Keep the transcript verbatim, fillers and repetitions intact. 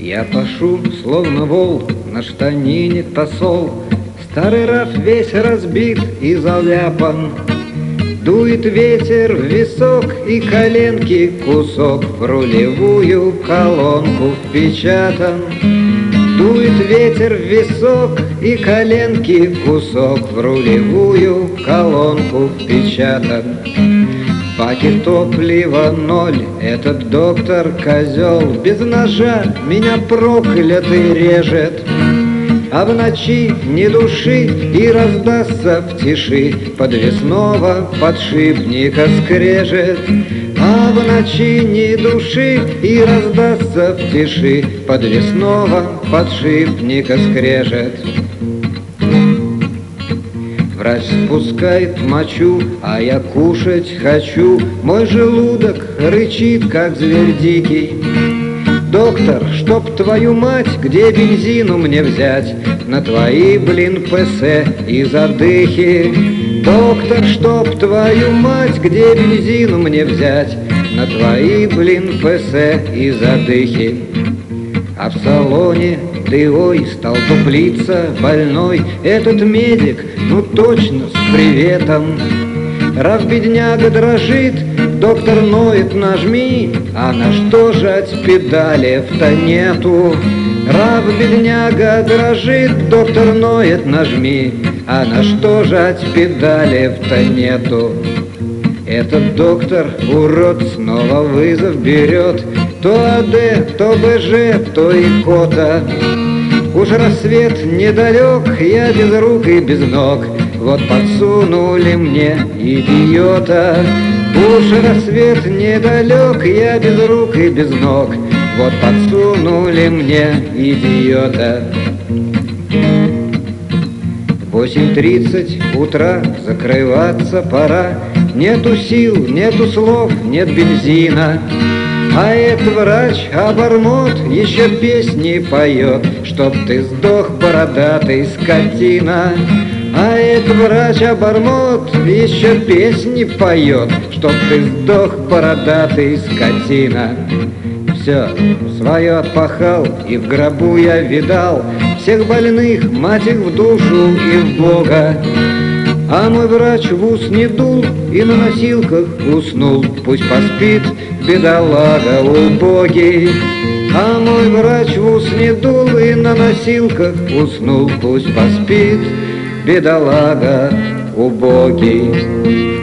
Я пашу, словно вол, на штанине тосол. Старый раф весь разбит и заляпан. Дует ветер в висок, и коленки кусок в рулевую колонку впечатан. Дует ветер в висок, и коленки кусок в рулевую колонку впечатан. В баке топлива ноль, этот доктор козел без ножа меня проклятый режет. А в ночи ни души и раздастся в тиши подвесного подшипника скрежет. А в ночи ни души и раздастся в тиши подвесного подшипника скрежет. Врач спускает мочу, а я кушать хочу. Мой желудок рычит, как зверь дикий. Доктор, чтоб твою мать, где бензину мне взять на твои, блин, ПС и задыхи? Доктор, чтоб твою мать, где бензину мне взять на твои, блин, ПС и задыхи? А в салоне ты, ой, стал туплиться больной этот медик, ну точно с приветом. Раф бедняга дрожит, доктор ноет, нажми, а на что жать педалев-то нету? Раф бедняга дрожит, доктор ноет, нажми, а на что жать педалев-то нету? Этот доктор, урод, снова вызов берет. То АД, то БЖ, то икота. Уж рассвет недалек, я без рук и без ног. Вот подсунули мне идиота. Уж рассвет недалек, я без рук и без ног. Вот подсунули мне идиота. Восемь тридцать утра, закрываться пора. Нету сил, нету слов, нет бензина. А этот врач-обормот еще песни поет, чтоб ты сдох, бородатый скотина. А этот врач-обормот еще песни поет, чтоб ты сдох, бородатый скотина. Все, свое отпахал, и в гробу я видал всех больных, мать их в душу и в Бога. А мой врач в ус не дул и на носилках уснул. Пусть поспит бедолага убогий. А мой врач в ус не дул и на носилках уснул. Пусть поспит бедолага убогий.